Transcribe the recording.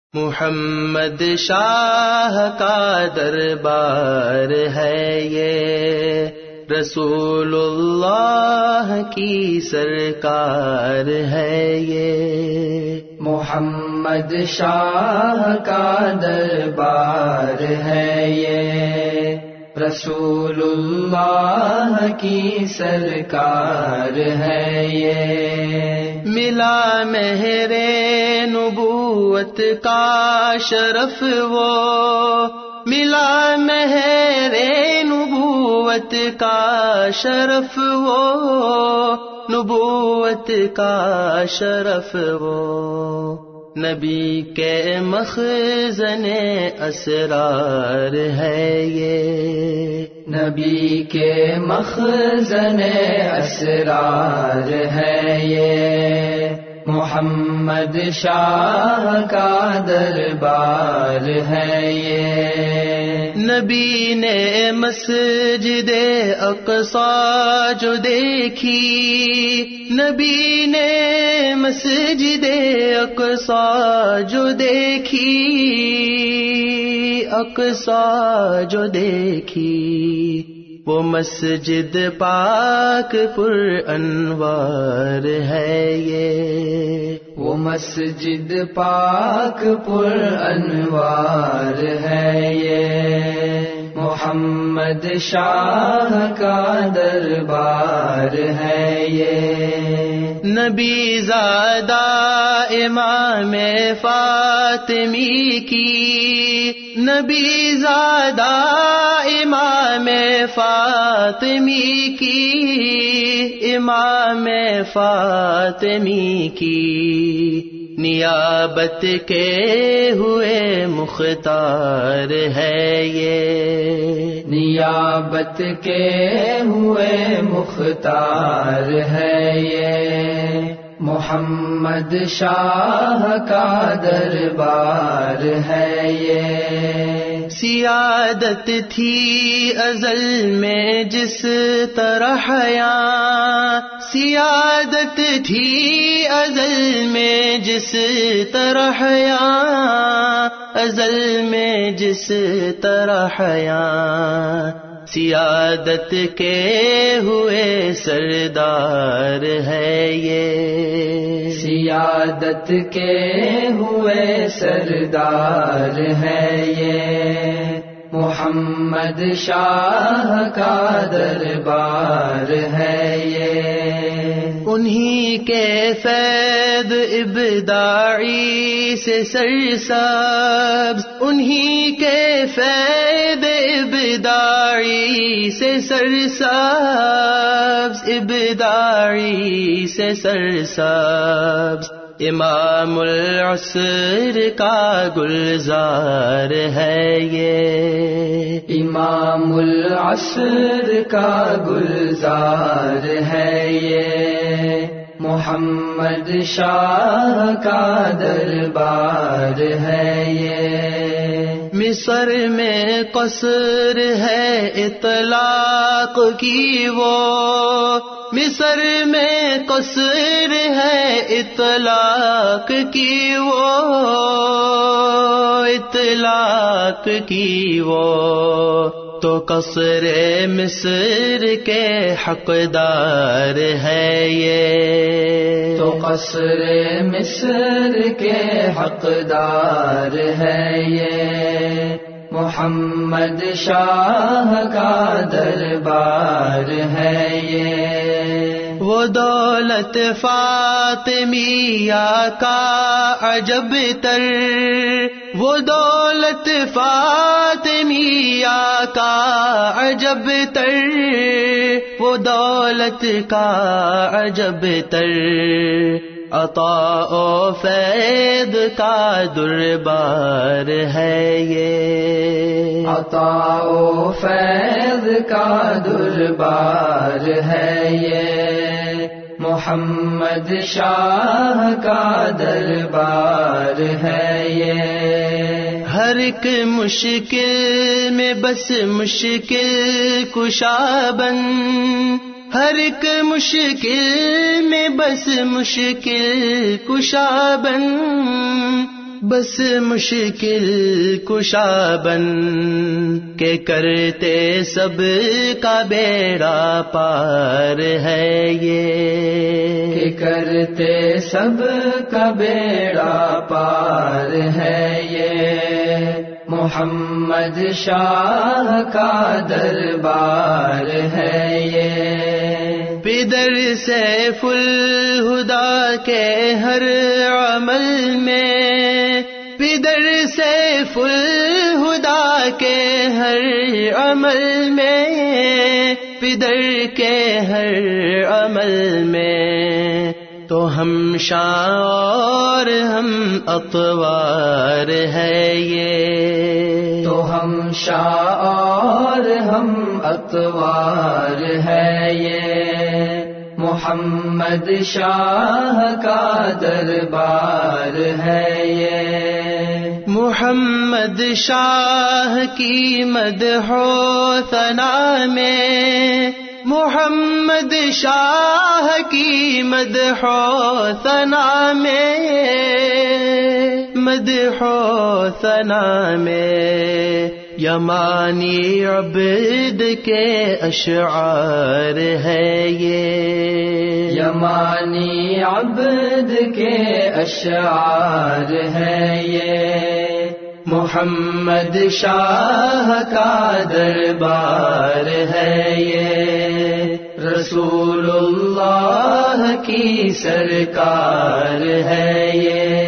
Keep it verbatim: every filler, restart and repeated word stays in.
محمد شاہ کا دربار ہے یہ، رسول اللہ کی سرکار ہے یہ۔ محمد شاہ کا دربار ہے یہ، رسول اللہ کی سرکار ہے یہ۔ ملا مہر نبوت کا شرف وہ، ملا مہر نبوت کا شرف وہ، نبوت کا شرف وہ، نبی کے مخزن اسرار ہے یہ، نبی کے مخزن اسرار ہے یہ۔ محمد شاہ کا دربار ہے یہ۔ نبی نے مسجد اقصی جو دیکھی، نبی نے مسجد اقصی جو دیکھی، اقصی جو دیکھی، وہ مسجد پاک پر انوار ہے یہ، وہ مسجد پاک پر انوار ہے یہ۔ محمد شاہ کا دربار ہے یہ۔ نبی زادہ امام فاطمی کی، نبی زادہ امام فاطمی کی، امام فاطمی کی، نیابت کے ہوئے مختار ہے یہ، نیابت کے ہوئے مختار ہے یہ۔ محمد شاہ کا دربار ہے یہ۔ سیادت تھی ازل میں جس طرح یہاں، سیادت تھی ازل میں جس طرح یہاں، ازل میں جس طرح یہاں، سیادت کے ہوئے سردار ہے یہ، سیادت کے ہوئے سردار ہے یہ۔ محمد شاہ کا دربار ہے یہ۔ انہی کے فیض ابداعی سے سرسبز، انہی کے فیض ابداعی سے سرسبز، ابداعی سے سرسبز، امام العصر کا گلزار ہے یہ، امام العصر کا گلزار ہے یہ۔ محمد شاہ کا دربار ہے یہ۔ مصر میں قصر ہے اطلاق کی وہ، مصر میں قصر ہے اطلاق کی وہ، اطلاق کی وہ، تو قصر مصر کے حقدار ہے یہ، تو قصر مصر کے حقدار ہے یہ۔ محمد شاہ کا دربار ہے یہ۔ وہ دولت فاطمیہ کا عجب تر، وہ دولت فاطمیہ کا عجب تر، وہ دولت کا عجب تر، عطا و فیض کا دربار ہے یہ، عطا و فیض کا دربار ہے یہ۔ محمد شاہ کا دربار ہے یہ۔ ہر ایک مشکل میں بس مشکل کشا بن، ہر ایک مشکل میں بس مشکل کشا بن، بس مشکل کشا بن کے کرتے سب کا بیڑا پار ہے یہ، کہ کرتے سب کا بیڑا پار ہے یہ، محمد شاہ کا دربار ہے یہ، پدر سیف الہدا کے ہر عمل میں، پدر سیف الہدا کے ہر عمل میں، پدر کے ہر عمل میں، تو ہم شاہ اور ہم اطوار ہے یہ، تو ہم شاہ اور ہم اطوار ہے یہ، محمد شاہ کا دربار ہے یہ، محمد شاہ کی مدح و ثنا میں، محمد شاہ کی مدح و ثنا میں، مدح و ثنا میں، یمانی عبد کے اشعار ہے یہ، یمانی عبد کے اشعار ہے یہ، محمد شاہ کا دربار ہے یہ، رسول اللہ کی سرکار ہے یہ،